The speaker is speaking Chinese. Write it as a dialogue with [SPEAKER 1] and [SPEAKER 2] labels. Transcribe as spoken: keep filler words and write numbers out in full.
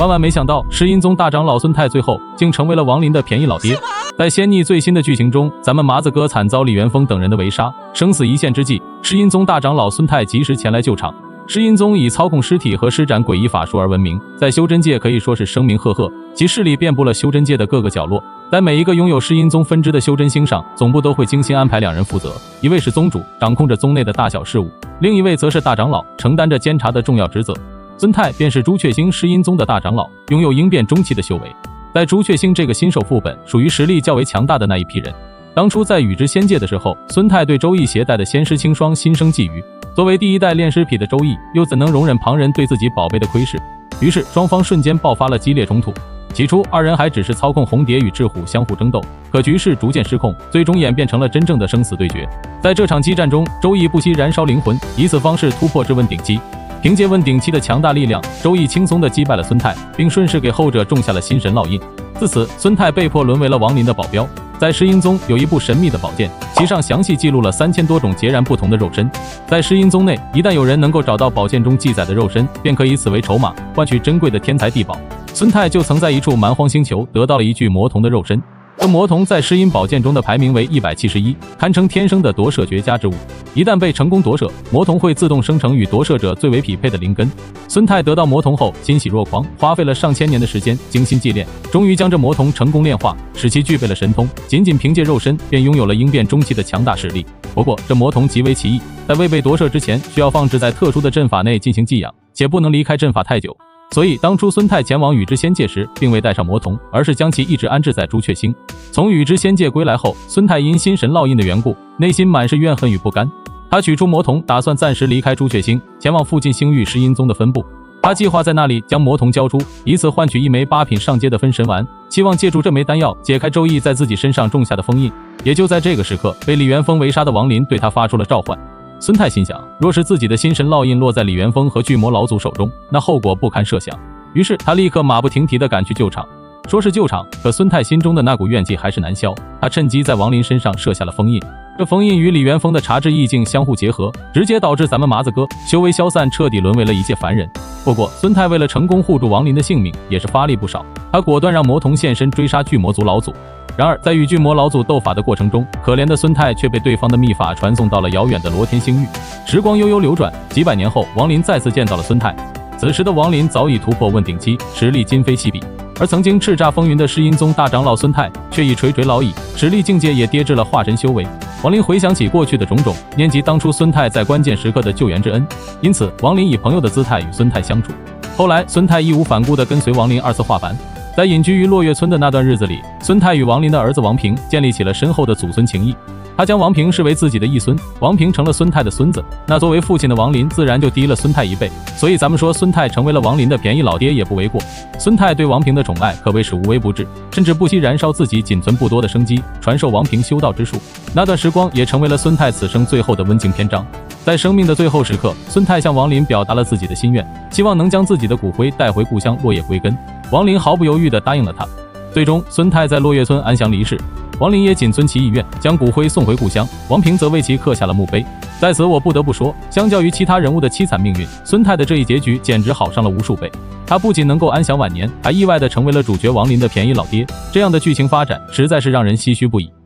[SPEAKER 1] 万万没想到，石英宗大长老孙泰最后竟成为了王林的便宜老爹。在仙逆最新的剧情中，咱们麻子哥惨遭李元丰等人的围杀，生死一线之际，石英宗大长老孙泰及时前来救场。石英宗以操控尸体和施展诡异法术而闻名，在修真界可以说是声名赫赫，其势力遍布了修真界的各个角落。在每一个拥有石英宗分支的修真星上，总部都会精心安排两人负责，一位是宗主，掌控着宗内的大小事务，另一位则是大长老，承担着监察的重要职责。孙泰便是朱雀星石英宗的大长老，拥有应变中期的修为。在朱雀星这个新手副本，属于实力较为强大的那一批人。当初在与之仙界的时候，孙泰对周易携带的仙师清霜心生觊觎。作为第一代炼尸癖的周易，又怎能容忍旁人对自己宝贝的窥视？于是双方瞬间爆发了激烈冲突。起初二人还只是操控红蝶与赤虎相互争斗，可局势逐渐失控，最终演变成了真正的生死对决。在这场激战中，周易不惜燃烧灵魂，以此方式突破至问鼎期。凭借问鼎期的强大力量，周易轻松地击败了孙泰，并顺势给后者种下了心神烙印。自此，孙泰被迫沦为了王林的保镖。在石英宗有一部神秘的宝剑，其上详细记录了三千多种截然不同的肉身。在石英宗内，一旦有人能够找到宝剑中记载的肉身，便可以此为筹码，换取珍贵的天材地宝。孙泰就曾在一处蛮荒星球得到了一具魔童的肉身。这魔童在石英宝剑中的排名为一百七十一，堪称天生的夺舍绝佳之物。一旦被成功夺舍，魔童会自动生成与夺舍者最为匹配的灵根。孙泰得到魔童后欣喜若狂，花费了上千年的时间精心祭炼，终于将这魔童成功炼化，使其具备了神通。仅仅凭借肉身便拥有了应变中期的强大实力。不过这魔童极为奇异，在未被夺舍之前，需要放置在特殊的阵法内进行寄养，且不能离开阵法太久。所以当初孙泰前往与之仙界时，并未带上魔童，而是将其一直安置在朱雀星。从与之仙界归来后，孙泰因心神烙印的缘故，内心满是怨恨与不甘。他取出魔童，打算暂时离开朱雀星，前往附近星域石英宗的分部。他计划在那里将魔童交出，以此换取一枚八品上阶的分神丸，期望借助这枚丹药解开周易在自己身上种下的封印。也就在这个时刻，被李元丰围杀的王林对他发出了召唤。孙泰心想，若是自己的心神烙印落在李元丰和巨魔老祖手中，那后果不堪设想。于是他立刻马不停蹄地赶去救场。说是救场，可孙泰心中的那股怨气还是难消。他趁机在王林身上设下了封印，这封印与李元丰的察知意境相互结合，直接导致咱们麻子哥修为消散，彻底沦为了一介凡人。不过孙泰为了成功护住王林的性命，也是发力不少。他果断让魔童现身追杀巨魔族老祖。然而在与巨魔老祖斗法的过程中，可怜的孙泰却被对方的秘法传送到了遥远的罗天星域。时光悠悠流转，几百年后，王林再次见到了孙泰。此时的王林早已突破问鼎期，实力今非昔比。而曾经叱咤风云的石英宗大长老孙泰却已垂垂老矣，实力境界也跌至了化神修为。王林回想起过去的种种，念及当初孙泰在关键时刻的救援之恩，因此王林以朋友的姿态与孙泰相处。后来孙泰义无反顾地跟随王林二次化凡。在隐居于落月村的那段日子里，孙泰与王林的儿子王平建立起了深厚的祖孙情谊。他将王平视为自己的义孙，王平成了孙泰的孙子，那作为父亲的王林自然就低了孙泰一倍。所以咱们说孙泰成为了王林的便宜老爹也不为过。孙泰对王平的宠爱可谓是无微不至，甚至不惜燃烧自己仅存不多的生机，传授王平修道之术。那段时光也成为了孙泰此生最后的温情篇章。在生命的最后时刻，孙泰向王林表达了自己的心愿，希望能将自己的骨灰带回故乡落叶归根。王林毫不犹豫地答应了他。最终孙泰在落叶村安详离世，王林也谨遵其意愿，将骨灰送回故乡。王平则为其刻下了墓碑。在此我不得不说，相较于其他人物的凄惨命运，孙泰的这一结局简直好上了无数倍。他不仅能够安享晚年，还意外地成为了主角王林的便宜老爹。这样的剧情发展实在是让人唏嘘不已。